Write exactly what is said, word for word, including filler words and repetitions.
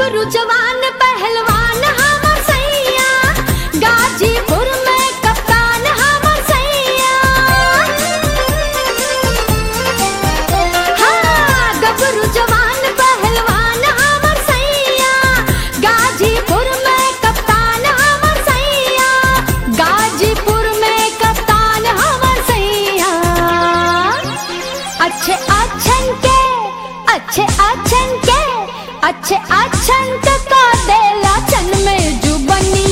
गबरू जवान पहलवान हमर सैया, गाजीपुर में कप्तान हमर सैया। हाँ, गबरू जवान पहलवान हमर सैया, गाजीपुर में कप्तान हमर सैया, गाजीपुर में कप्तान हमर सैया। अच्छे अच्छन के अच्छे अच्छन के अच्छे अच्छन का देला चन में जुबनी